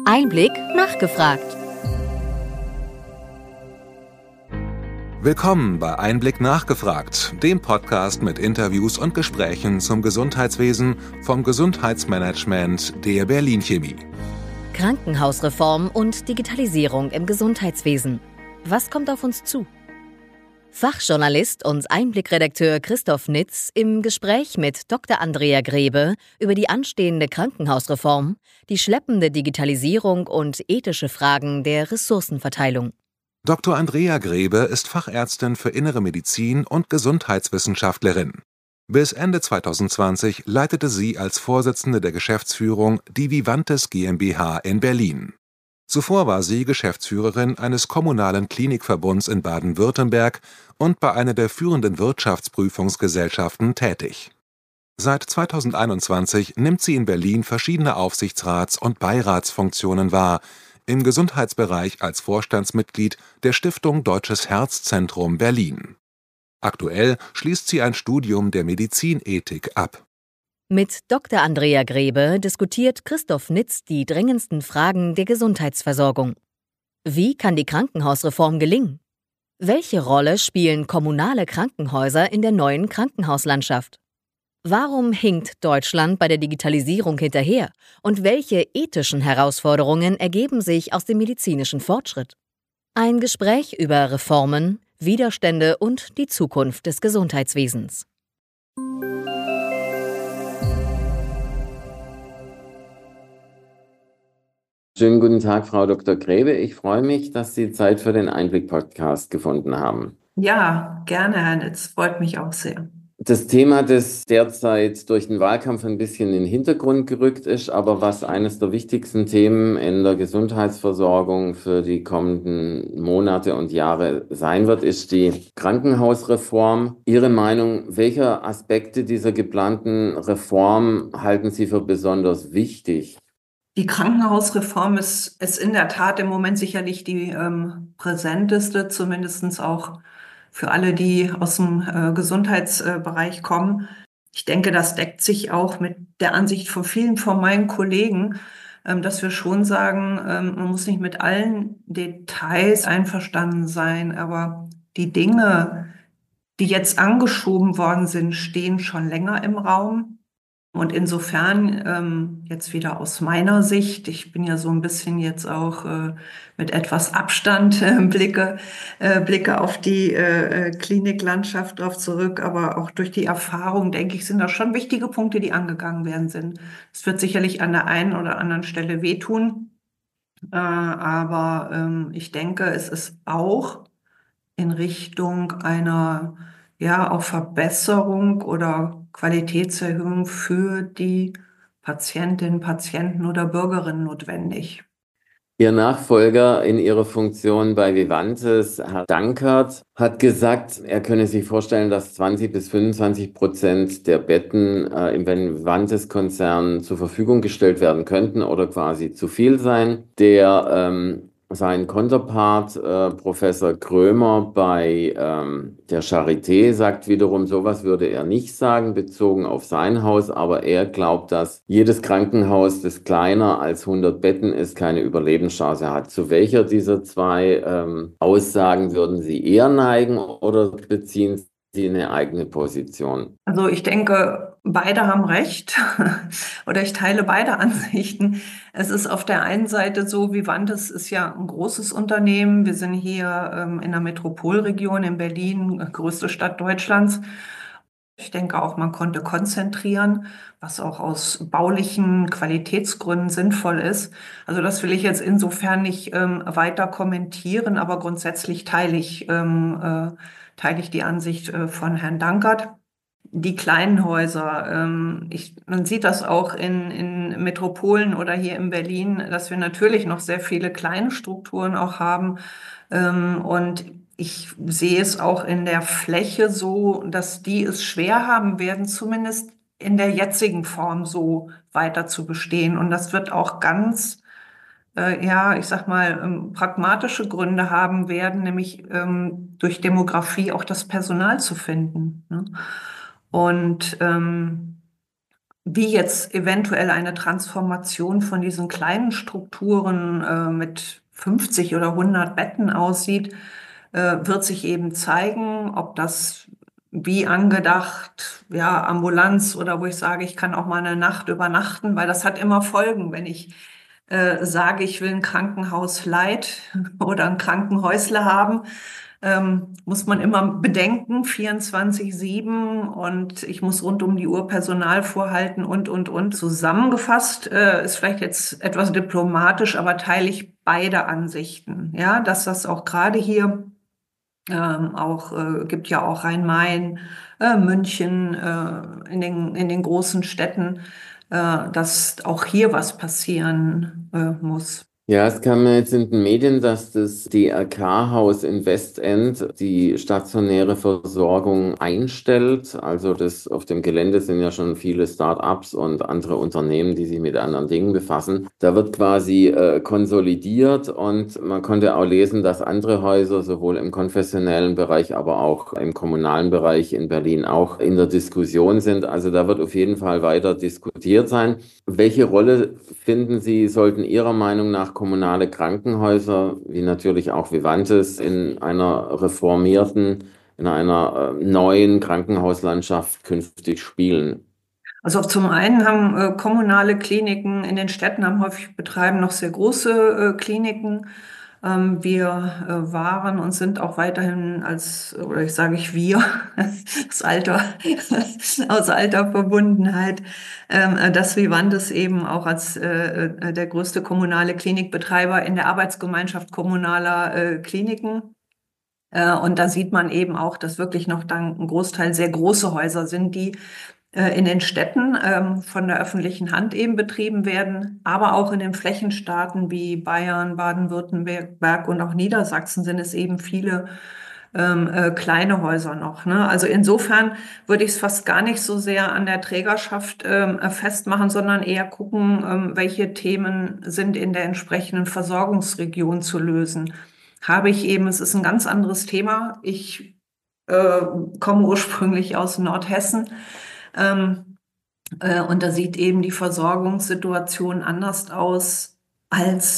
Einblick nachgefragt. Willkommen bei Einblick nachgefragt, dem Podcast mit Interviews und Gesprächen zum Gesundheitswesen vom Gesundheitsmanagement der Berlin Chemie. Krankenhausreform und Digitalisierung im Gesundheitswesen. Was kommt auf uns zu? Fachjournalist und Einblickredakteur Christoph Nitz im Gespräch mit Dr. Andrea Grebe über die anstehende Krankenhausreform, die schleppende Digitalisierung und ethische Fragen der Ressourcenverteilung. Dr. Andrea Grebe ist Fachärztin für Innere Medizin und Gesundheitswissenschaftlerin. Bis Ende 2020 leitete sie als Vorsitzende der Geschäftsführung die Vivantes GmbH in Berlin. Zuvor war sie Geschäftsführerin eines kommunalen Klinikverbunds in Baden-Württemberg und bei einer der führenden Wirtschaftsprüfungsgesellschaften tätig. Seit 2021 nimmt sie in Berlin verschiedene Aufsichtsrats- und Beiratsfunktionen wahr, im Gesundheitsbereich als Vorstandsmitglied der Stiftung Deutsches Herzzentrum Berlin. Aktuell schließt sie ein Studium der Medizinethik ab. Mit Dr. Andrea Grebe diskutiert Christoph Nitz die drängendsten Fragen der Gesundheitsversorgung. Wie kann die Krankenhausreform gelingen? Welche Rolle spielen kommunale Krankenhäuser in der neuen Krankenhauslandschaft? Warum hinkt Deutschland bei der Digitalisierung hinterher? Und welche ethischen Herausforderungen ergeben sich aus dem medizinischen Fortschritt? Ein Gespräch über Reformen, Widerstände und die Zukunft des Gesundheitswesens. Schönen guten Tag, Frau Dr. Grebe. Ich freue mich, dass Sie Zeit für den Einblick-Podcast gefunden haben. Ja, gerne, Herr Nitz. Freut mich auch sehr. Das Thema, das derzeit durch den Wahlkampf ein bisschen in den Hintergrund gerückt ist, aber was eines der wichtigsten Themen in der Gesundheitsversorgung für die kommenden Monate und Jahre sein wird, ist die Krankenhausreform. Ihre Meinung, welche Aspekte dieser geplanten Reform halten Sie für besonders wichtig? Die Krankenhausreform ist in der Tat im Moment sicherlich die präsenteste, zumindest auch für alle, die aus dem Gesundheitsbereich kommen. Ich denke, das deckt sich auch mit der Ansicht von vielen von meinen Kollegen, dass wir schon sagen, man muss nicht mit allen Details einverstanden sein, aber die Dinge, die jetzt angeschoben worden sind, stehen schon länger im Raum. Und insofern, jetzt wieder aus meiner Sicht, ich bin ja so ein bisschen jetzt auch mit etwas Abstand blicke auf die Kliniklandschaft drauf zurück, aber auch durch die Erfahrung, denke ich, sind das schon wichtige Punkte, die angegangen werden sind. Es wird sicherlich an der einen oder anderen Stelle wehtun, aber ich denke, es ist auch in Richtung einer auch Verbesserung oder Qualitätserhöhung für die Patientinnen, Patienten oder Bürgerinnen notwendig. Ihr Nachfolger in Ihrer Funktion bei Vivantes, Herr Dankert, hat gesagt, er könne sich vorstellen, dass 20-25% der Betten im Vivantes-Konzern zur Verfügung gestellt werden könnten oder quasi zu viel sein. Sein Konterpart, Professor Krömer bei der Charité, sagt wiederum, sowas würde er nicht sagen, bezogen auf sein Haus, aber er glaubt, dass jedes Krankenhaus, das kleiner als 100 Betten ist, keine Überlebenschance hat. Zu welcher dieser zwei Aussagen würden Sie eher neigen oder beziehen Sie eine eigene Position? Also ich denke, beide haben recht oder ich teile beide Ansichten. Es ist auf der einen Seite so, Vivantes ist ja ein großes Unternehmen. Wir sind hier in der Metropolregion in Berlin, größte Stadt Deutschlands. Ich denke auch, man konnte konzentrieren, was auch aus baulichen Qualitätsgründen sinnvoll ist. Also das will ich jetzt insofern nicht weiter kommentieren, aber grundsätzlich teile ich die Ansicht von Herrn Dankert. Die kleinen Häuser, man sieht das auch in Metropolen oder hier in Berlin, dass wir natürlich noch sehr viele kleine Strukturen auch haben. Und ich sehe es auch in der Fläche so, dass die es schwer haben werden, zumindest in der jetzigen Form so weiter zu bestehen. Und das wird auch ganz ich sag mal, pragmatische Gründe haben werden, nämlich durch Demografie auch das Personal zu finden. Ne? Und wie jetzt eventuell eine Transformation von diesen kleinen Strukturen mit 50 oder 100 Betten aussieht, wird sich eben zeigen, ob das wie angedacht, ja, Ambulanz oder wo ich sage, ich kann auch mal eine Nacht übernachten, weil das hat immer Folgen, wenn ich sage, ich will ein Krankenhaus Light oder ein Krankenhäusle haben, muss man immer bedenken, 24/7 und ich muss rund um die Uhr Personal vorhalten und. Zusammengefasst ist vielleicht jetzt etwas diplomatisch, aber teile ich beide Ansichten, ja, dass das auch gerade hier gibt ja auch Rhein-Main, München, in den großen Städten, dass auch hier was passieren muss. Ja, es kam ja jetzt in den Medien, dass das DRK-Haus in Westend die stationäre Versorgung einstellt. Also das auf dem Gelände sind ja schon viele Start-ups und andere Unternehmen, die sich mit anderen Dingen befassen. Da wird quasi konsolidiert und man konnte auch lesen, dass andere Häuser sowohl im konfessionellen Bereich, aber auch im kommunalen Bereich in Berlin auch in der Diskussion sind. Also da wird auf jeden Fall weiter diskutiert sein. Welche Rolle finden Sie, sollten Ihrer Meinung nach kommunale Krankenhäuser, wie natürlich auch Vivantes, in einer reformierten, in einer neuen Krankenhauslandschaft künftig spielen? Also zum einen haben kommunale Kliniken in den Städten haben häufig betreiben noch sehr große Kliniken. Wir waren und sind auch weiterhin oder ich sage ich wir, aus aus alter Verbundenheit, dass Vivantes eben auch als der größte kommunale Klinikbetreiber in der Arbeitsgemeinschaft kommunaler Kliniken. Und da sieht man eben auch, dass wirklich noch dann ein Großteil sehr große Häuser sind, die in den Städten von der öffentlichen Hand eben betrieben werden, aber auch in den Flächenstaaten wie Bayern, Baden-Württemberg und auch Niedersachsen sind es eben viele kleine Häuser noch. Ne? Also insofern würde ich es fast gar nicht so sehr an der Trägerschaft festmachen, sondern eher gucken, welche Themen sind in der entsprechenden Versorgungsregion zu lösen. Es ist ein ganz anderes Thema. Ich komme ursprünglich aus Nordhessen. Und da sieht eben die Versorgungssituation anders aus als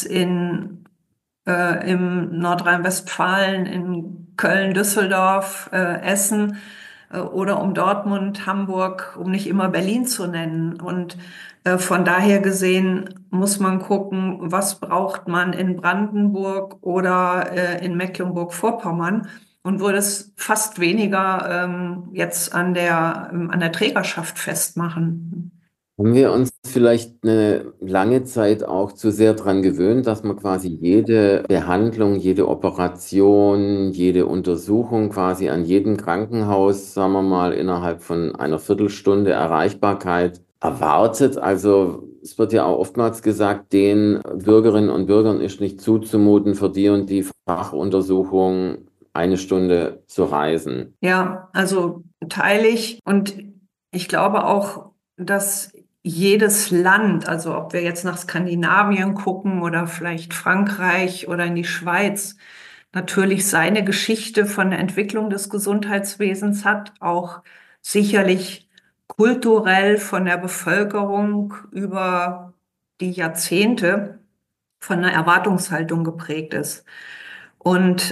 im Nordrhein-Westfalen, in Köln, Düsseldorf, Essen oder um Dortmund, Hamburg, um nicht immer Berlin zu nennen. Und von daher gesehen muss man gucken, was braucht man in Brandenburg oder in Mecklenburg-Vorpommern und würde es fast weniger jetzt an der Trägerschaft festmachen. Haben wir uns vielleicht eine lange Zeit auch zu sehr daran gewöhnt, dass man quasi jede Behandlung, jede Operation, jede Untersuchung quasi an jedem Krankenhaus, sagen wir mal, innerhalb von einer Viertelstunde Erreichbarkeit erwartet? Also es wird ja auch oftmals gesagt, den Bürgerinnen und Bürgern ist nicht zuzumuten, für die und die Fachuntersuchung eine Stunde zu reisen. Ja, also teile ich und ich glaube auch, dass jedes Land, also ob wir jetzt nach Skandinavien gucken oder vielleicht Frankreich oder in die Schweiz, natürlich seine Geschichte von der Entwicklung des Gesundheitswesens hat, auch sicherlich kulturell von der Bevölkerung über die Jahrzehnte von einer Erwartungshaltung geprägt ist. Und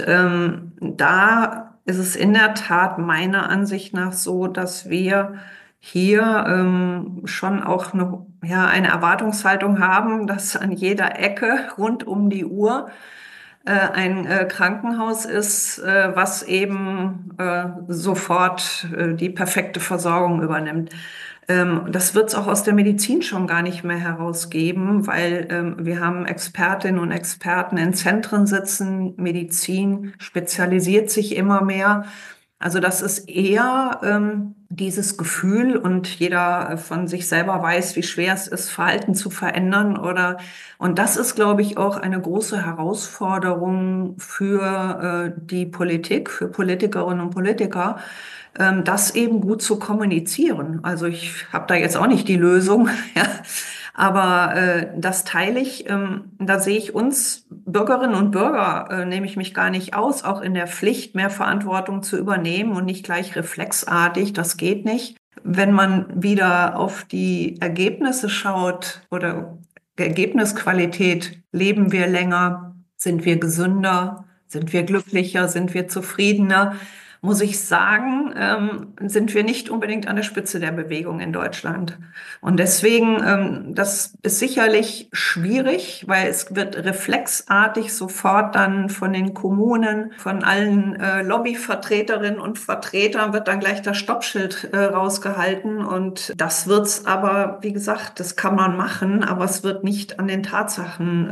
da ist es in der Tat meiner Ansicht nach so, dass wir hier schon auch eine Erwartungshaltung haben, dass an jeder Ecke rund um die Uhr ein Krankenhaus ist, was eben sofort die perfekte Versorgung übernimmt. Das wird es auch aus der Medizin schon gar nicht mehr herausgeben, weil wir haben Expertinnen und Experten in Zentren sitzen. Medizin spezialisiert sich immer mehr. Also das ist eher dieses Gefühl und jeder von sich selber weiß, wie schwer es ist, Verhalten zu verändern und das ist, glaube ich, auch eine große Herausforderung für die Politik, für Politikerinnen und Politiker, das eben gut zu kommunizieren. Also ich habe da jetzt auch nicht die Lösung, ja, aber das teile ich. Da sehe ich uns Bürgerinnen und Bürger, nehme ich mich gar nicht aus, auch in der Pflicht, mehr Verantwortung zu übernehmen und nicht gleich reflexartig. Das geht nicht. Wenn man wieder auf die Ergebnisse schaut oder Ergebnisqualität, leben wir länger, sind wir gesünder, sind wir glücklicher, sind wir zufriedener, muss ich sagen, sind wir nicht unbedingt an der Spitze der Bewegung in Deutschland. Und deswegen, das ist sicherlich schwierig, weil es wird reflexartig sofort dann von den Kommunen, von allen Lobbyvertreterinnen und Vertretern wird dann gleich das Stoppschild rausgehalten. Und das wird's aber, wie gesagt, das kann man machen, aber es wird nicht an den Tatsachen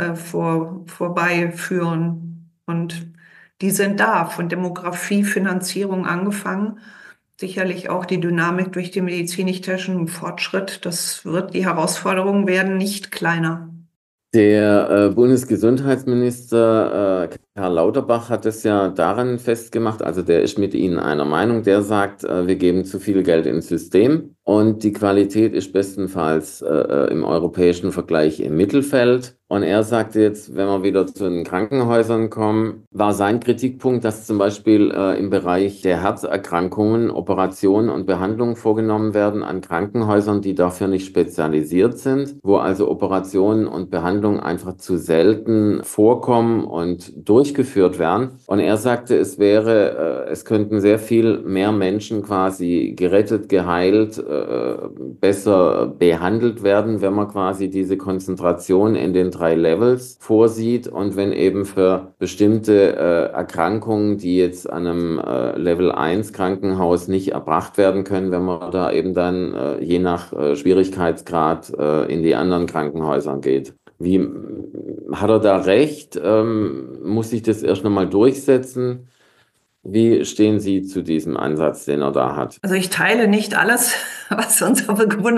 vorbeiführen. Und die sind da, von Demografie, Finanzierung angefangen. Sicherlich auch die Dynamik durch den medizinisch-technischen Fortschritt. Die Herausforderungen werden nicht kleiner. Der Bundesgesundheitsminister Karl Lauterbach hat es ja daran festgemacht, also der ist mit Ihnen einer Meinung, der sagt, wir geben zu viel Geld ins System und die Qualität ist bestenfalls im europäischen Vergleich im Mittelfeld. Und er sagte jetzt, wenn wir wieder zu den Krankenhäusern kommen, war sein Kritikpunkt, dass zum Beispiel im Bereich der Herzerkrankungen Operationen und Behandlungen vorgenommen werden an Krankenhäusern, die dafür nicht spezialisiert sind, wo also Operationen und Behandlungen einfach zu selten vorkommen und durchgeführt werden. Und er sagte, es könnten sehr viel mehr Menschen quasi gerettet, geheilt, besser behandelt werden, wenn man quasi diese Konzentration in den 3 Levels vorsieht und wenn eben für bestimmte Erkrankungen, die jetzt an einem Level 1 Krankenhaus nicht erbracht werden können, wenn man da eben dann je nach Schwierigkeitsgrad in die anderen Krankenhäuser geht. Wie hat er da recht? Muss sich das erst nochmal durchsetzen? Wie stehen Sie zu diesem Ansatz, den er da hat? Also ich teile nicht alles, was unser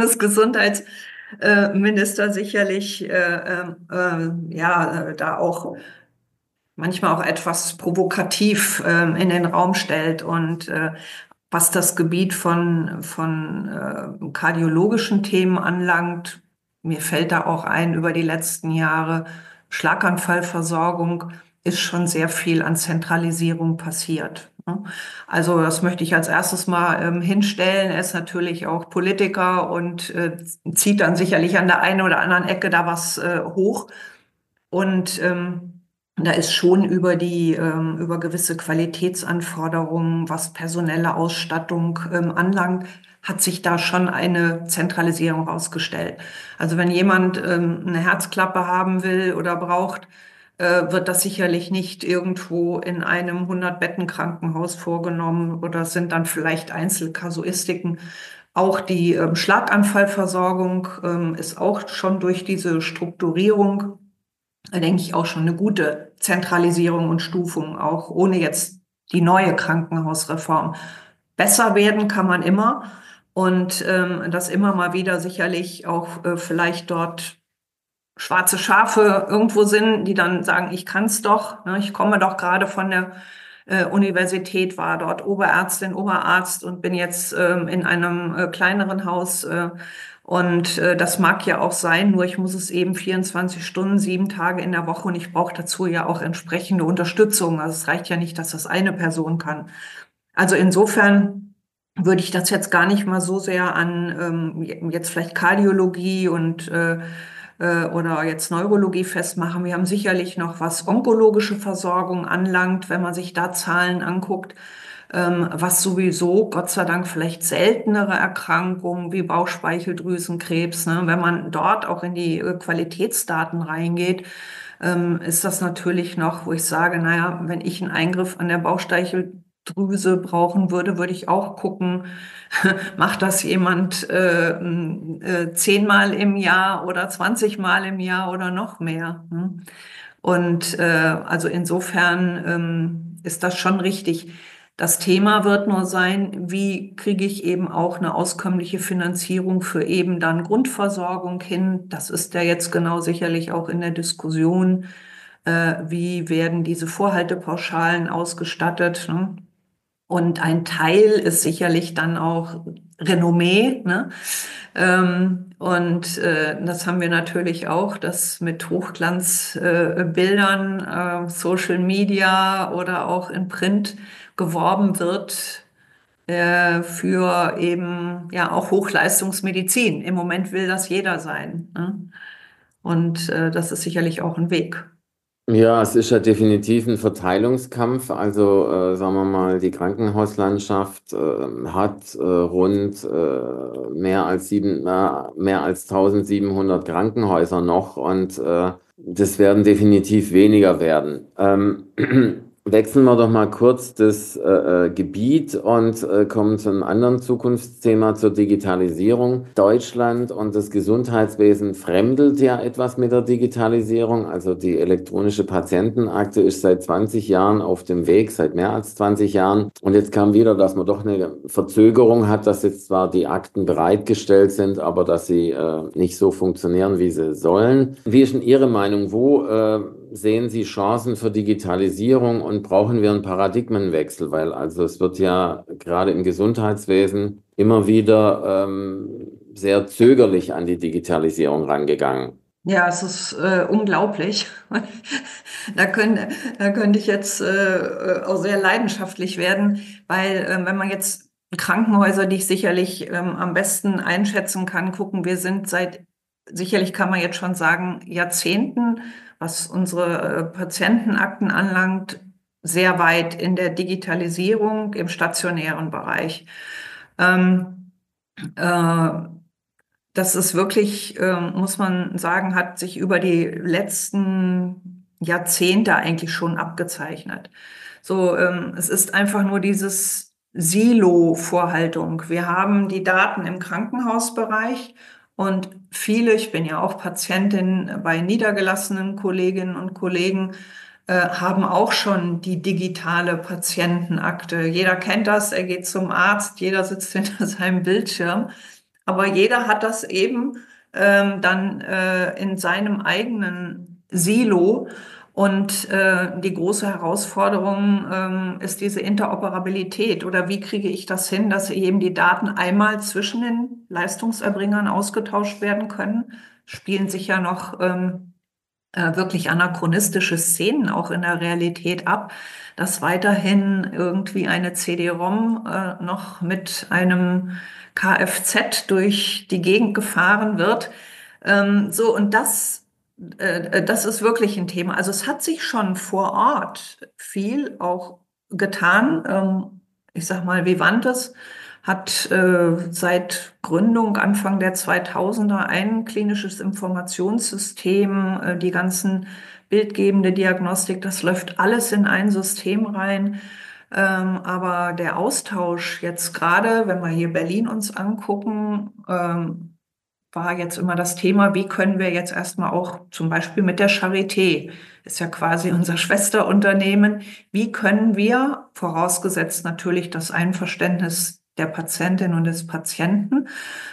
Bundesgesundheitsminister sicherlich da auch manchmal auch etwas provokativ in den Raum stellt. Und was das Gebiet von kardiologischen Themen anlangt, mir fällt da auch ein, über die letzten Jahre Schlaganfallversorgung ist schon sehr viel an Zentralisierung passiert. Also das möchte ich als erstes mal hinstellen. Er ist natürlich auch Politiker und zieht dann sicherlich an der einen oder anderen Ecke da was hoch. Und da ist schon über gewisse Qualitätsanforderungen, was personelle Ausstattung anlangt, hat sich da schon eine Zentralisierung rausgestellt. Also wenn jemand eine Herzklappe haben will oder braucht, wird das sicherlich nicht irgendwo in einem 100-Betten-Krankenhaus vorgenommen oder es sind dann vielleicht Einzelkasuistiken. Auch die Schlaganfallversorgung ist auch schon durch diese Strukturierung, denke ich, auch schon eine gute Zentralisierung und Stufung, auch ohne jetzt die neue Krankenhausreform. Besser werden kann man immer und dass immer mal wieder sicherlich auch vielleicht dort schwarze Schafe irgendwo sind, die dann sagen, ich kann's doch, ne? Ich komme doch gerade von der Universität, war dort Oberärztin, Oberarzt und bin jetzt in einem kleineren Haus. Und das mag ja auch sein, nur ich muss es eben 24 Stunden, 7 Tage in der Woche und ich brauche dazu ja auch entsprechende Unterstützung. Also es reicht ja nicht, dass das eine Person kann. Also insofern würde ich das jetzt gar nicht mal so sehr an jetzt vielleicht Kardiologie und oder jetzt Neurologie festmachen. Wir haben sicherlich noch, was onkologische Versorgung anlangt, wenn man sich da Zahlen anguckt, was sowieso, Gott sei Dank, vielleicht seltenere Erkrankungen wie Bauchspeicheldrüsenkrebs, ne, wenn man dort auch in die Qualitätsdaten reingeht, ist das natürlich noch, wo ich sage, naja, wenn ich einen Eingriff an der Bauchspeicheldrüse brauchen würde, würde ich auch gucken, macht das jemand 10-mal im Jahr oder 20-mal im Jahr oder noch mehr? Ne? Und also insofern ist das schon richtig. Das Thema wird nur sein, wie kriege ich eben auch eine auskömmliche Finanzierung für eben dann Grundversorgung hin. Das ist ja jetzt genau sicherlich auch in der Diskussion. Wie werden diese Vorhaltepauschalen ausgestattet? Ne? Und ein Teil ist sicherlich dann auch Renommee, ne? Das haben wir natürlich auch, dass mit Hochglanzbildern, Social Media oder auch in Print geworben wird. für eben ja auch Hochleistungsmedizin. Im Moment will das jeder sein, ne? Und das ist sicherlich auch ein Weg. Ja, es ist ja definitiv ein Verteilungskampf. Also sagen wir mal, die Krankenhauslandschaft hat rund mehr als 1700 Krankenhäuser noch und das werden definitiv weniger werden. Wechseln wir doch mal kurz das Gebiet und kommen zu einem anderen Zukunftsthema, zur Digitalisierung. Deutschland und das Gesundheitswesen fremdelt ja etwas mit der Digitalisierung. Also die elektronische Patientenakte ist seit 20 Jahren auf dem Weg, seit mehr als 20 Jahren. Und jetzt kam wieder, dass man doch eine Verzögerung hat, dass jetzt zwar die Akten bereitgestellt sind, aber dass sie nicht so funktionieren, wie sie sollen. Wie ist denn Ihre Meinung? Wo sehen Sie Chancen für Digitalisierung und brauchen wir einen Paradigmenwechsel? Weil also es wird ja gerade im Gesundheitswesen immer wieder sehr zögerlich an die Digitalisierung rangegangen. Ja, es ist unglaublich. Da könnte, da könnte ich jetzt auch sehr leidenschaftlich werden, weil wenn man jetzt Krankenhäuser, die ich sicherlich am besten einschätzen kann, gucken, wir sind sicherlich kann man jetzt schon sagen, Jahrzehnten, was unsere Patientenakten anlangt, sehr weit in der Digitalisierung im stationären Bereich. Ähm, äh, Das ist wirklich, muss man sagen, hat sich über die letzten Jahrzehnte eigentlich schon abgezeichnet. So, es ist einfach nur dieses Silo-Vorhaltung. Wir haben die Daten im Krankenhausbereich und viele, ich bin ja auch Patientin bei niedergelassenen Kolleginnen und Kollegen, haben auch schon die digitale Patientenakte. Jeder kennt das, er geht zum Arzt, jeder sitzt hinter seinem Bildschirm. Aber jeder hat das eben dann in seinem eigenen Silo. Und die große Herausforderung ist diese Interoperabilität. Oder wie kriege ich das hin, dass eben die Daten einmal zwischen den Leistungserbringern ausgetauscht werden können? Spielen sich ja noch wirklich anachronistische Szenen auch in der Realität ab, dass weiterhin irgendwie eine CD-ROM noch mit einem Kfz durch die Gegend gefahren wird. So, und das ist wirklich ein Thema. Also es hat sich schon vor Ort viel auch getan. Ich sag mal, Vivantes hat seit Gründung Anfang der 2000er ein klinisches Informationssystem, die ganzen bildgebende Diagnostik, das läuft alles in ein System rein. Aber der Austausch jetzt gerade, wenn wir hier Berlin uns angucken, war jetzt immer das Thema, wie können wir jetzt erstmal auch zum Beispiel mit der Charité, ist ja quasi unser Schwesterunternehmen, wie können wir, vorausgesetzt natürlich das Einverständnis der Patientin und des Patienten,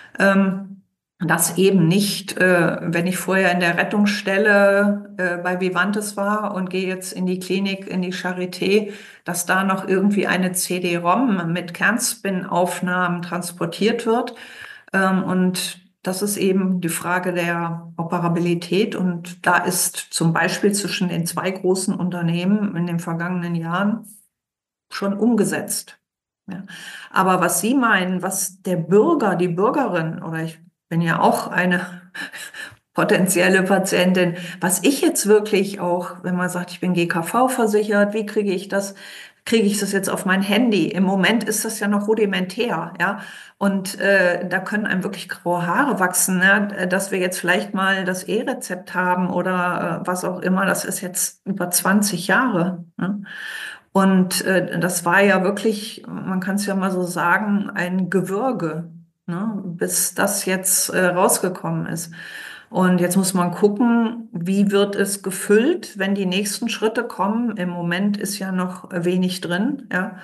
das eben nicht, wenn ich vorher in der Rettungsstelle bei Vivantes war und gehe jetzt in die Klinik, in die Charité, dass da noch irgendwie eine CD-ROM mit Kernspin-Aufnahmen transportiert wird. Und das ist eben die Frage der Operabilität. Und da ist zum Beispiel zwischen den zwei großen Unternehmen in den vergangenen Jahren schon umgesetzt. Ja. Aber was Sie meinen, was der Bürger, die Bürgerin, oder ich bin ja auch eine potenzielle Patientin, was ich jetzt wirklich auch, wenn man sagt, ich bin GKV versichert, wie kriege ich das? Kriege ich das jetzt auf mein Handy? Im Moment ist das ja noch rudimentär, ja. Und da können einem wirklich graue Haare wachsen, ja? Dass wir jetzt vielleicht mal das E-Rezept haben oder was auch immer. Das ist jetzt über 20 Jahre. Ne? Und das war ja wirklich, man kann es ja mal so sagen, ein Gewürge, ne, bis das jetzt rausgekommen ist. Und jetzt muss man gucken, wie wird es gefüllt, wenn die nächsten Schritte kommen. Im Moment ist ja noch wenig drin, ja.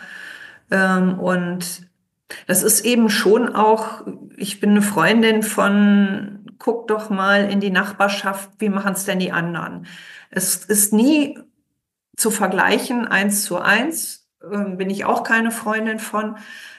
Und das ist eben schon auch, ich bin eine Freundin von, guck doch mal in die Nachbarschaft, wie machen es denn die anderen? Es ist nie zu vergleichen, 1:1, bin ich auch keine Freundin von.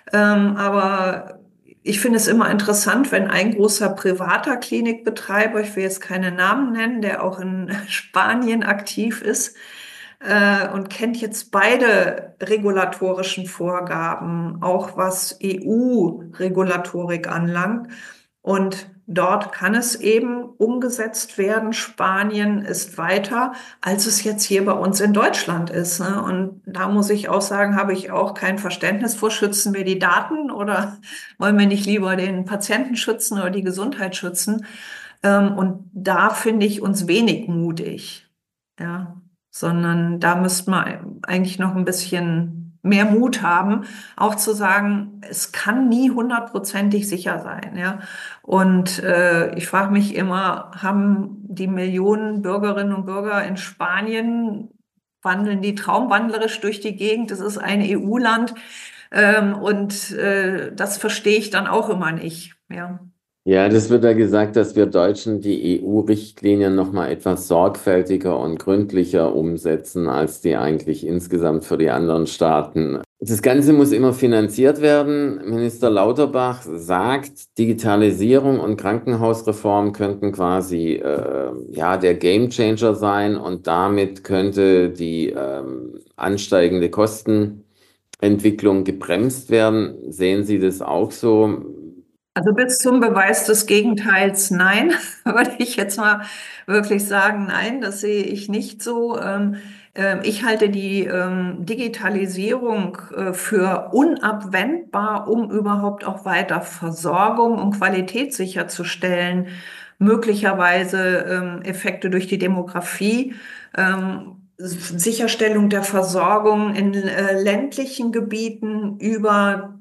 Aber ich finde es immer interessant, wenn ein großer privater Klinikbetreiber, ich will jetzt keine Namen nennen, der auch in Spanien aktiv ist, und kennt jetzt beide regulatorischen Vorgaben, auch was EU-Regulatorik anlangt. Und dort kann es eben umgesetzt werden. Spanien ist weiter, als es jetzt hier bei uns in Deutschland ist, ne? Und da muss ich auch sagen, habe ich auch kein Verständnis vor. Schützen wir die Daten oder wollen wir nicht lieber den Patienten schützen oder die Gesundheit schützen? Und da finde ich uns wenig mutig, ja, sondern da müsste man eigentlich noch ein bisschen mehr Mut haben, auch zu sagen, es kann nie hundertprozentig sicher sein, ja. Und ich frage mich immer, haben die Millionen Bürgerinnen und Bürger in Spanien, wandeln die traumwandlerisch durch die Gegend? Das ist ein EU-Land, und das verstehe ich dann auch immer nicht, ja. Ja, das wird ja gesagt, dass wir Deutschen die EU-Richtlinien noch mal etwas sorgfältiger und gründlicher umsetzen, als die eigentlich insgesamt für die anderen Staaten. Das Ganze muss immer finanziert werden. Minister Lauterbach sagt, Digitalisierung und Krankenhausreform könnten quasi der Gamechanger sein und damit könnte die ansteigende Kostenentwicklung gebremst werden. Sehen Sie das auch so? Also bis zum Beweis des Gegenteils, nein, würde ich jetzt mal wirklich sagen, nein, das sehe ich nicht so. Ich halte die Digitalisierung für unabwendbar, um überhaupt auch weiter Versorgung und Qualität sicherzustellen, möglicherweise Effekte durch die Demografie. Sicherstellung der Versorgung in ländlichen Gebieten über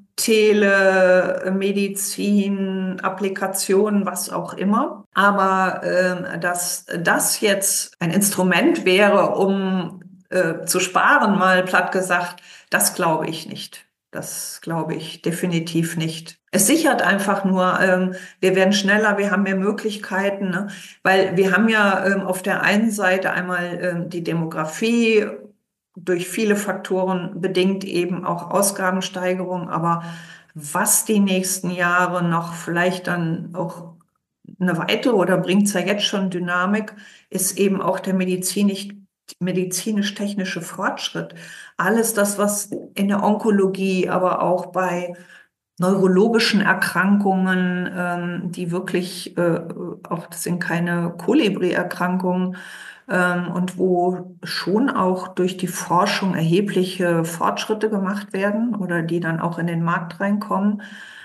Telemedizin, Applikationen, was auch immer. Aber dass das jetzt ein Instrument wäre, um zu sparen, mal platt gesagt, das glaube ich nicht. Das glaube ich definitiv nicht. Es sichert einfach nur, wir werden schneller, wir haben mehr Möglichkeiten, ne? Weil wir haben ja auf der einen Seite einmal die Demografie, durch viele Faktoren bedingt eben auch Ausgabensteigerung, aber was die nächsten Jahre noch vielleicht dann auch eine weitere oder bringt es ja jetzt schon Dynamik, ist eben auch der medizinisch-technische Fortschritt. Alles das, was in der Onkologie, aber auch bei neurologischen Erkrankungen, die wirklich auch, das sind keine Kolibri-Erkrankungen, und wo schon auch durch die Forschung erhebliche Fortschritte gemacht werden oder die dann auch in den Markt reinkommen.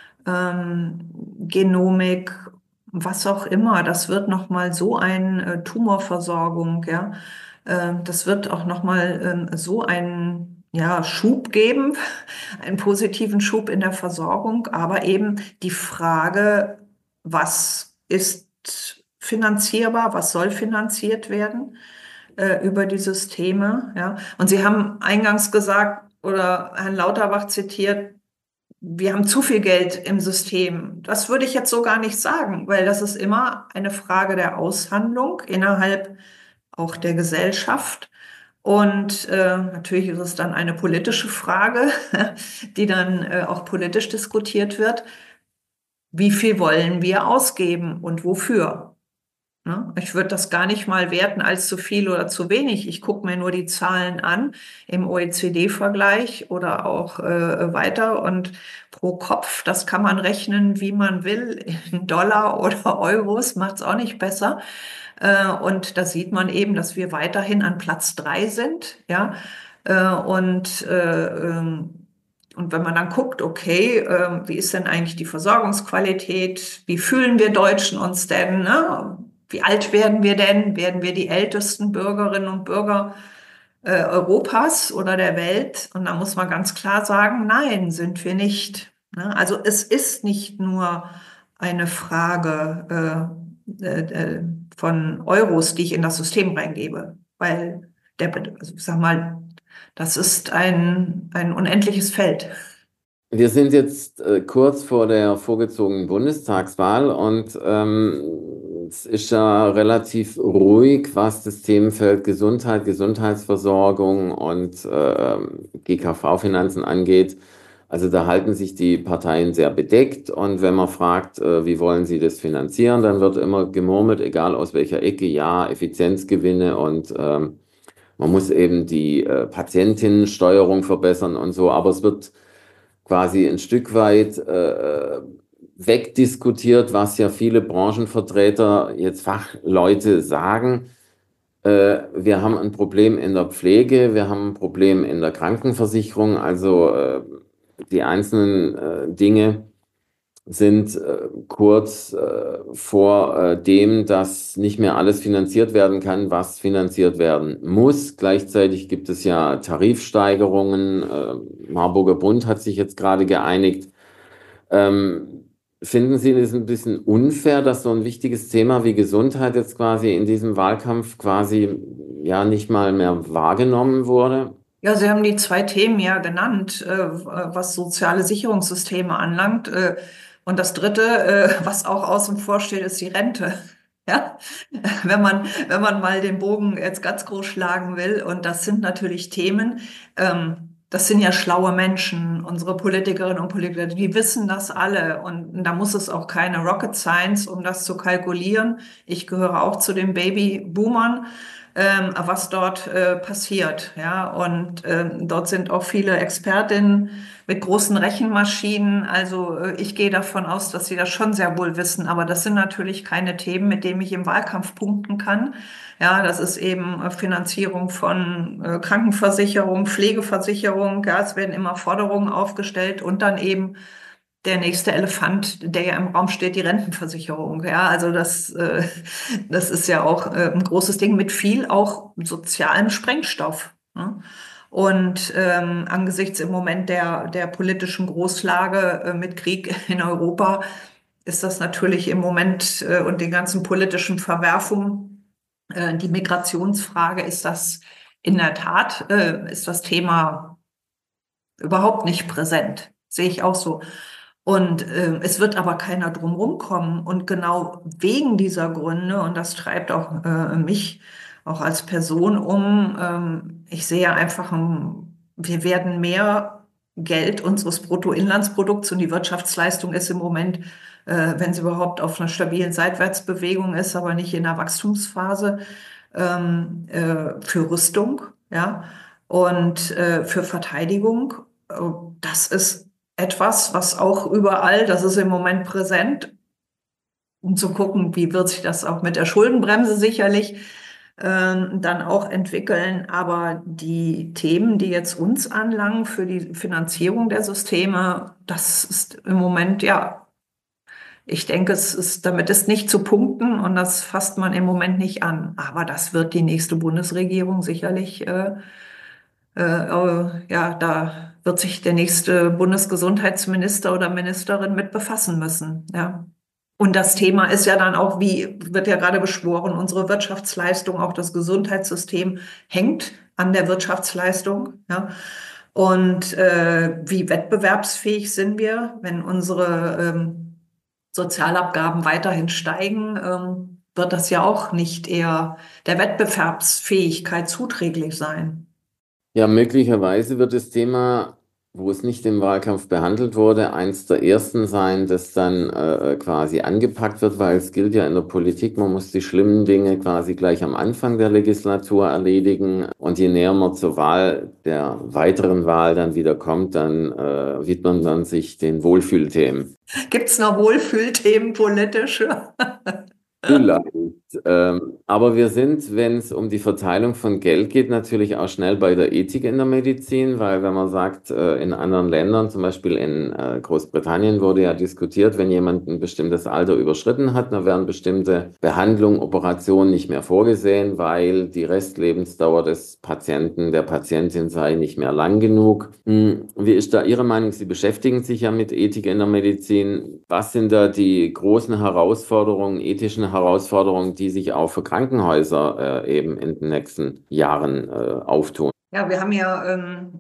Genomik, was auch immer, das wird nochmal so eine Tumorversorgung, ja. Das wird auch nochmal so einen Schub geben, einen positiven Schub in der Versorgung, aber eben die Frage, was ist finanzierbar, was soll finanziert werden über die Systeme, ja. Und Sie haben eingangs gesagt oder Herrn Lauterbach zitiert, wir haben zu viel Geld im System. Das würde ich jetzt so gar nicht sagen, weil das ist immer eine Frage der Aushandlung innerhalb auch der Gesellschaft. Und natürlich ist es dann eine politische Frage, die dann auch politisch diskutiert wird. Wie viel wollen wir ausgeben und wofür? Ne? Ich würde das gar nicht mal werten als zu viel oder zu wenig. Ich gucke mir nur die Zahlen an im OECD-Vergleich oder auch weiter. Und pro Kopf, das kann man rechnen, wie man will, in Dollar oder Euros, macht es auch nicht besser. Und da sieht man eben, dass wir weiterhin an Platz 3 sind. Ja? Und wenn man dann guckt, okay, wie ist denn eigentlich die Versorgungsqualität? Wie fühlen wir Deutschen uns denn? Ne? Wie alt werden wir denn? Werden wir die ältesten Bürgerinnen und Bürger Europas oder der Welt? Und da muss man ganz klar sagen, nein, sind wir nicht. Ne? Also es ist nicht nur eine Frage von Euros, die ich in das System reingebe, weil also ich sag mal, das ist ein unendliches Feld. Wir sind jetzt kurz vor der vorgezogenen Bundestagswahl und es ist ja relativ ruhig, was das Themenfeld Gesundheit, Gesundheitsversorgung und GKV-Finanzen angeht. Also da halten sich die Parteien sehr bedeckt und wenn man fragt, wie wollen sie das finanzieren, dann wird immer gemurmelt, egal aus welcher Ecke, ja, Effizienzgewinne und Man muss eben die Patientinnensteuerung verbessern und so, aber es wird quasi ein Stück weit wegdiskutiert, was ja viele Branchenvertreter, jetzt Fachleute sagen. Wir haben ein Problem in der Pflege, wir haben ein Problem in der Krankenversicherung, also die einzelnen Dinge sind kurz vor dem, dass nicht mehr alles finanziert werden kann, was finanziert werden muss. Gleichzeitig gibt es ja Tarifsteigerungen. Marburger Bund hat sich jetzt gerade geeinigt. Finden Sie es ein bisschen unfair, dass so ein wichtiges Thema wie Gesundheit jetzt quasi in diesem Wahlkampf quasi ja nicht mal mehr wahrgenommen wurde? Ja, Sie haben die zwei Themen ja genannt, was soziale Sicherungssysteme anlangt. Und das dritte, was auch außen vor steht, ist die Rente. Ja, wenn man mal den Bogen jetzt ganz groß schlagen will. Und das sind natürlich Themen, das sind ja schlaue Menschen, unsere Politikerinnen und Politiker, die wissen das alle. Und da muss es auch keine Rocket Science, um das zu kalkulieren. Ich gehöre auch zu den Babyboomern, was dort passiert. Ja, und dort sind auch viele Expertinnen mit großen Rechenmaschinen. Also ich gehe davon aus, dass sie das schon sehr wohl wissen. Aber das sind natürlich keine Themen, mit denen ich im Wahlkampf punkten kann. Ja, das ist eben Finanzierung von Krankenversicherung, Pflegeversicherung. Ja, es werden immer Forderungen aufgestellt und dann eben der nächste Elefant, der ja im Raum steht, die Rentenversicherung. Ja, also das ist ja auch ein großes Ding mit viel auch sozialem Sprengstoff. Ne? Und angesichts im Moment der politischen Großlage mit Krieg in Europa ist das natürlich im Moment und den ganzen politischen Verwerfungen, die Migrationsfrage ist das in der Tat, ist das Thema überhaupt nicht präsent. Sehe ich auch so. Und es wird aber keiner drumherum kommen. Und genau wegen dieser Gründe, und das treibt auch mich auch als Person ich sehe einfach, wir werden mehr Geld unseres Bruttoinlandsprodukts und die Wirtschaftsleistung ist im Moment, wenn sie überhaupt auf einer stabilen Seitwärtsbewegung ist, aber nicht in der Wachstumsphase, für Rüstung, ja, und für Verteidigung. Das ist etwas, was auch überall, das ist im Moment präsent, um zu gucken, wie wird sich das auch mit der Schuldenbremse sicherlich dann auch entwickeln. Aber die Themen, die jetzt uns anlangen für die Finanzierung der Systeme, das ist im Moment, ja, ich denke, damit ist nicht zu punkten und das fasst man im Moment nicht an. Aber das wird die nächste Bundesregierung sicherlich ja, da wird sich der nächste Bundesgesundheitsminister oder Ministerin mit befassen müssen. Ja. Und das Thema ist ja dann auch, wie wird ja gerade beschworen, unsere Wirtschaftsleistung, auch das Gesundheitssystem hängt an der Wirtschaftsleistung. Ja. Und wie wettbewerbsfähig sind wir, wenn unsere Sozialabgaben weiterhin steigen, wird das ja auch nicht eher der Wettbewerbsfähigkeit zuträglich sein. Ja, möglicherweise wird das Thema, wo es nicht im Wahlkampf behandelt wurde, eins der ersten sein, das dann quasi angepackt wird, weil es gilt ja in der Politik, man muss die schlimmen Dinge quasi gleich am Anfang der Legislatur erledigen. Und je näher man zur Wahl, der weiteren Wahl dann wieder kommt, dann widmet man sich den Wohlfühlthemen. Gibt es noch Wohlfühlthemen politische? Vielleicht. Aber wir sind, wenn es um die Verteilung von Geld geht, natürlich auch schnell bei der Ethik in der Medizin, weil wenn man sagt, in anderen Ländern, zum Beispiel in Großbritannien wurde ja diskutiert, wenn jemand ein bestimmtes Alter überschritten hat, dann werden bestimmte Behandlungen, Operationen nicht mehr vorgesehen, weil die Restlebensdauer des Patienten, der Patientin sei nicht mehr lang genug. Wie ist da Ihre Meinung? Sie beschäftigen sich ja mit Ethik in der Medizin. Was sind da die großen Herausforderungen, ethischen Herausforderungen, die sich auch für Krankenhäuser eben in den nächsten Jahren auftun? Ja, wir haben ja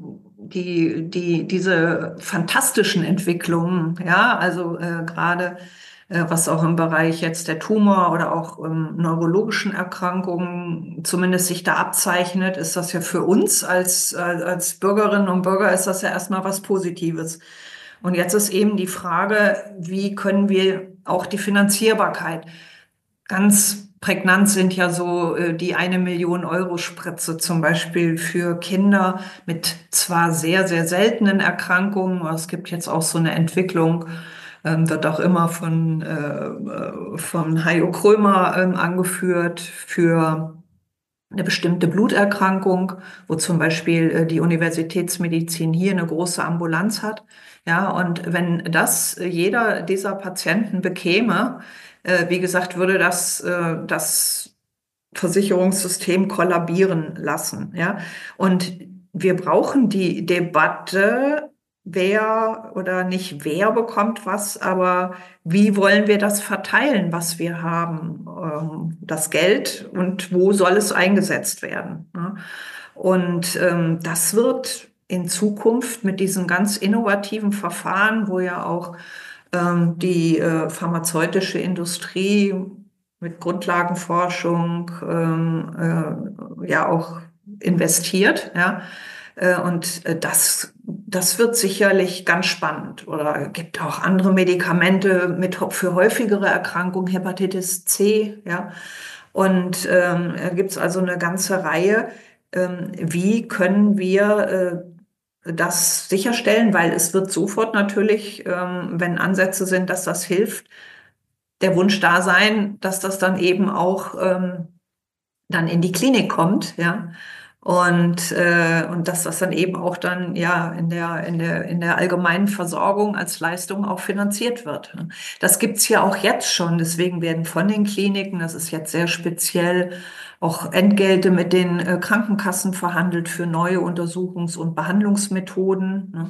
diese fantastischen Entwicklungen, ja, also gerade was auch im Bereich jetzt der Tumor oder auch neurologischen Erkrankungen zumindest sich da abzeichnet, ist das ja für uns als Bürgerinnen und Bürger ist das ja erstmal was Positives. Und jetzt ist eben die Frage, wie können wir auch die Finanzierbarkeit ganz Prägnant sind ja so die 1 Million Euro Spritze zum Beispiel für Kinder mit zwar sehr, sehr seltenen Erkrankungen, aber es gibt jetzt auch so eine Entwicklung, wird auch immer von Hajo Krömer angeführt für eine bestimmte Bluterkrankung, wo zum Beispiel die Universitätsmedizin hier eine große Ambulanz hat. Ja, und wenn das jeder dieser Patienten bekäme, wie gesagt, würde das Versicherungssystem kollabieren lassen. Ja, und wir brauchen die Debatte, wer oder nicht wer bekommt was, aber wie wollen wir das verteilen, was wir haben, das Geld und wo soll es eingesetzt werden? Ne? Und das wird in Zukunft mit diesen ganz innovativen Verfahren, wo ja auch die pharmazeutische Industrie mit Grundlagenforschung ja auch investiert, ja. Das wird sicherlich ganz spannend. Oder gibt auch andere Medikamente für häufigere Erkrankungen, Hepatitis C, ja. Und gibt es also eine ganze Reihe. Wie können wir das sicherstellen? Weil es wird sofort natürlich, wenn Ansätze sind, dass das hilft, der Wunsch da sein, dass das dann eben auch dann in die Klinik kommt, ja. Und dass das dann eben auch dann ja in der allgemeinen Versorgung als Leistung auch finanziert wird. Das gibt's ja auch jetzt schon. Deswegen werden von den Kliniken, das ist jetzt sehr speziell, auch Entgelte mit den Krankenkassen verhandelt für neue Untersuchungs- und Behandlungsmethoden. Ne?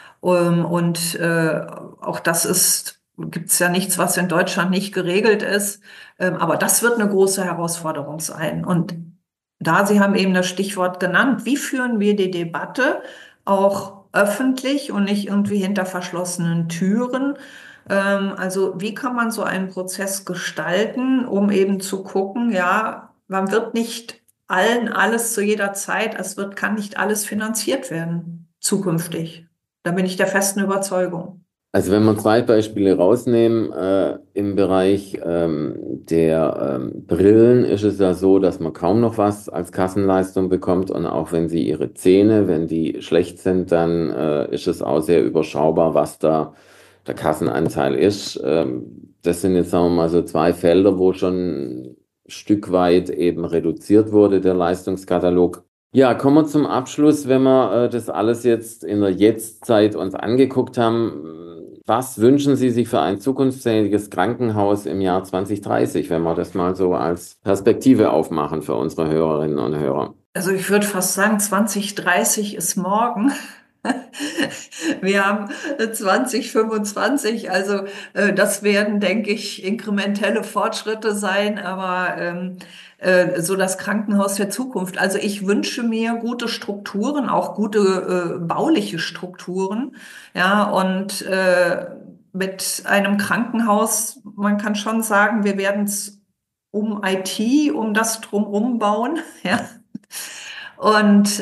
Auch gibt's ja nichts, was in Deutschland nicht geregelt ist. Aber das wird eine große Herausforderung sein. Und Sie haben eben das Stichwort genannt, wie führen wir die Debatte auch öffentlich und nicht irgendwie hinter verschlossenen Türen? Also wie kann man so einen Prozess gestalten, um eben zu gucken, ja, man wird nicht allen alles zu jeder Zeit, kann nicht alles finanziert werden zukünftig. Da bin ich der festen Überzeugung. Also wenn wir zwei Beispiele rausnehmen, im Bereich der Brillen ist es ja so, dass man kaum noch was als Kassenleistung bekommt und auch wenn sie ihre Zähne, wenn die schlecht sind, dann ist es auch sehr überschaubar, was da der Kassenanteil ist. Das sind jetzt, sagen wir mal, so zwei Felder, wo schon ein Stück weit eben reduziert wurde, der Leistungskatalog. Ja, kommen wir zum Abschluss, wenn wir das alles jetzt in der Jetztzeit uns angeguckt haben. Was wünschen Sie sich für ein zukunftsfähiges Krankenhaus im Jahr 2030, wenn wir das mal so als Perspektive aufmachen für unsere Hörerinnen und Hörer? Also ich würde fast sagen, 2030 ist morgen. Wir haben 2025, also das werden, denke ich, inkrementelle Fortschritte sein, aber so das Krankenhaus der Zukunft. Also ich wünsche mir gute Strukturen, auch gute bauliche Strukturen, ja, und mit einem Krankenhaus, man kann schon sagen, wir werden es um IT, um das drumherum bauen, ja. Und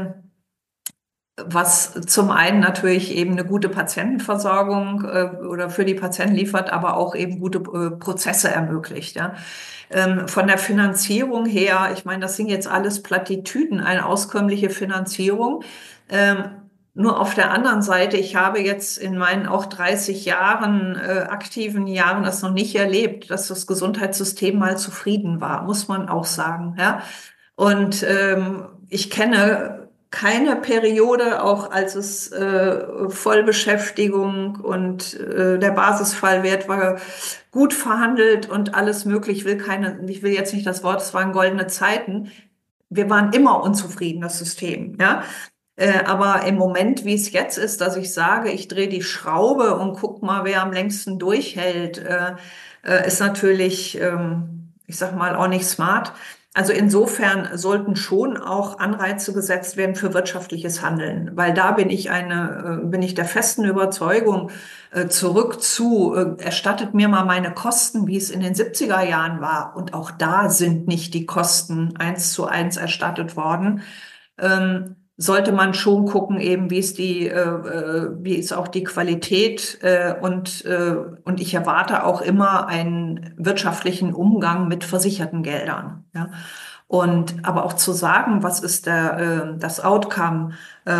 was zum einen natürlich eben eine gute Patientenversorgung oder für die Patienten liefert, aber auch eben gute Prozesse ermöglicht. Ja. Von der Finanzierung her, ich meine, das sind jetzt alles Plattitüden, eine auskömmliche Finanzierung. Nur auf der anderen Seite, ich habe jetzt in meinen auch 30 Jahren, aktiven Jahren das noch nicht erlebt, dass das Gesundheitssystem mal zufrieden war, muss man auch sagen. Ja. Und ich kenne keine Periode, auch als es Vollbeschäftigung und der Basisfallwert war gut verhandelt und alles möglich. Ich will jetzt nicht das Wort, es waren goldene Zeiten. Wir waren immer unzufrieden, das System, ja. Aber im Moment, wie es jetzt ist, dass ich sage, ich drehe die Schraube und guck mal, wer am längsten durchhält, ist natürlich, ich sag mal, auch nicht smart. Also insofern sollten schon auch Anreize gesetzt werden für wirtschaftliches Handeln, weil da bin ich der festen Überzeugung, erstattet mir mal meine Kosten, wie es in den 70er Jahren war. Und auch da sind nicht die Kosten 1:1 erstattet worden. sollte man schon gucken, eben wie ist auch die Qualität und ich erwarte auch immer einen wirtschaftlichen Umgang mit versicherten Geldern. Ja. Aber auch zu sagen, was ist das Outcome,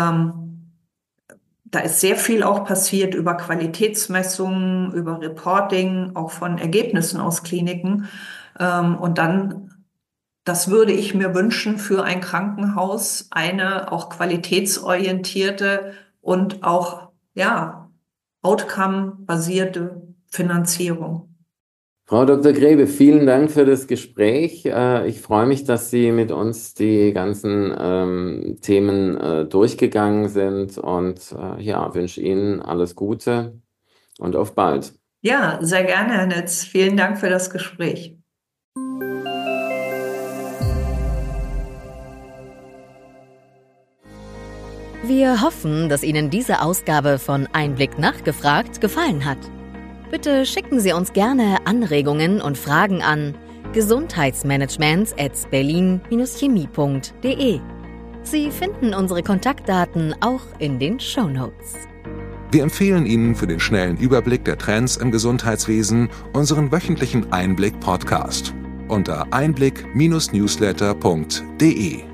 da ist sehr viel auch passiert über Qualitätsmessungen, über Reporting, auch von Ergebnissen aus Kliniken. Und dann, das würde ich mir wünschen für ein Krankenhaus, eine auch qualitätsorientierte und auch, ja, outcome-basierte Finanzierung. Frau Dr. Grebe, vielen Dank für das Gespräch. Ich freue mich, dass Sie mit uns die ganzen Themen durchgegangen sind und wünsche Ihnen alles Gute und auf bald. Ja, sehr gerne, Herr Nitz. Vielen Dank für das Gespräch. Wir hoffen, dass Ihnen diese Ausgabe von Einblick nachgefragt gefallen hat. Bitte schicken Sie uns gerne Anregungen und Fragen an gesundheitsmanagements@berlin-chemie.de. Sie finden unsere Kontaktdaten auch in den Shownotes. Wir empfehlen Ihnen für den schnellen Überblick der Trends im Gesundheitswesen unseren wöchentlichen Einblick-Podcast unter einblick-newsletter.de.